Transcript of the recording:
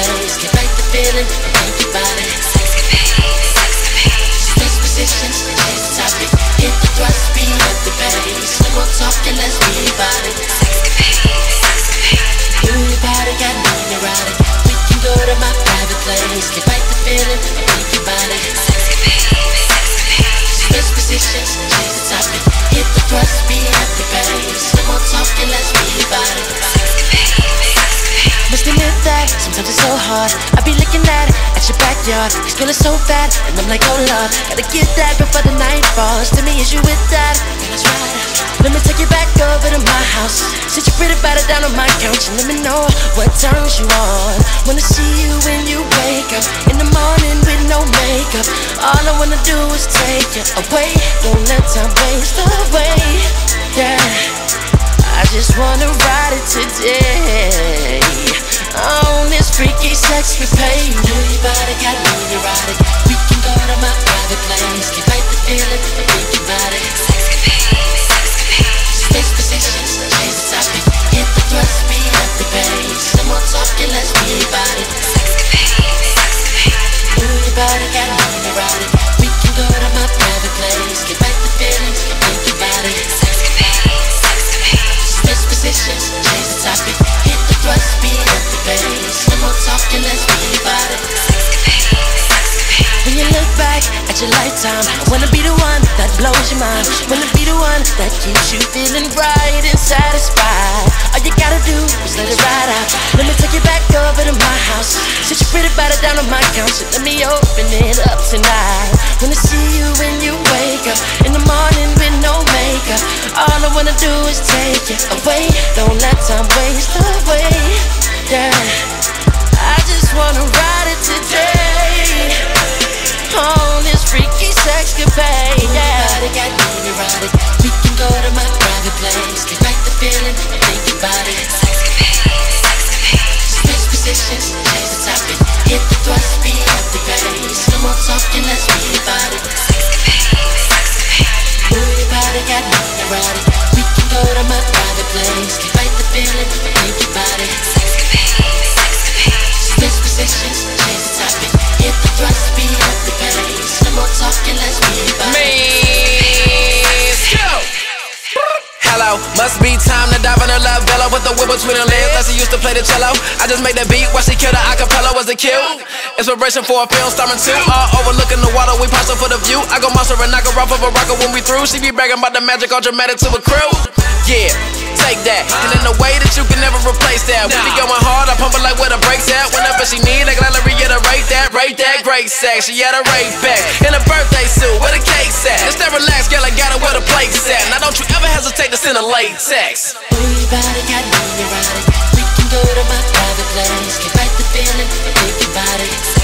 place. Get right the feeling, think about it. Switch positions, change the topic. Hit the thrust, speed up the bass. No more talking, let's be about it. Move your body, got me neurotic. We can go to my private place. Get right the feeling, think about it. Switch positions, change the topic. Hit the thrust, speed up the bass. No more talking, let's be about it. Must admit that sometimes it's so hard. I be looking at your backyard. This girl is so fat, and I'm like, oh Lord, gotta get that before the night falls. To me, is you with that? That's right. Let me take you back over to my house. Sit your pretty body down on my couch and let me know what turns you on. Wanna see you when you wake up in the morning with no makeup. All I wanna do is take you away. Don't let time waste away. Yeah, I just wanna ride it today. On this freaky sex we pay. Move your body, got me neurotic. We can go to my private place. Get right the feeling, think about it. Switch positions, change the topic. Hit the thrust, speed up the bass. No more talking, let's be about it. Move your body, got me neurotic. We can go to my private place. Get right the feelings, think about it. Switch positions, change the topic. Hit the thrust, speed up the bass. No more talking, let's be about it. When you look back at your lifetime, I wanna be the one that blows your mind. Wanna be the one that keeps you feeling right and satisfied. All you gotta do is let it ride out. Let me take you back over to my house. Sit your pretty body down on my couch and let me open it up tonight. Wanna see you when you wake up in the morning with no makeup. All I wanna do is take you away. Don't let time waste away. Yeah, I just wanna ride it today. On this freaky sex cafe, yeah. Body got me neurotic. We can go to my private place. Get right the feeling, think about it. Switch positions, change the topic. Hit the thrust, speed up the bass. No more talking, let's be about it. Move your body, got me neurotic. We can go to my private place. Get right the feeling, think about it. Switch positions, change the topic. Hit the thrust, speed up the bass. No more talking, let's be about it. Hello, must be time to dive in her love villa with the whip between her legs like she used to play the cello. I just made the beat while she killed her acapella. Was it cute? Inspiration for a film starring two. All overlooking the water, we posing for the view. I go monster and knock her off of a rocker when we through. She be bragging about the magic, all dramatic to a crew. Yeah, take that, and in a way that you can never replace that. We be going hard, I pump her like where the brakes at. Whenever she need, I gotta reiterate that. Rate that, great sex, she had a rate back. In a birthday suit, where the cake's at. Just that relax, girl, I got it where the plate's at. Now don't you ever hesitate to send a latex. Move your body, got me neurotic. We can go to my private place. Get right the feeling, think about it.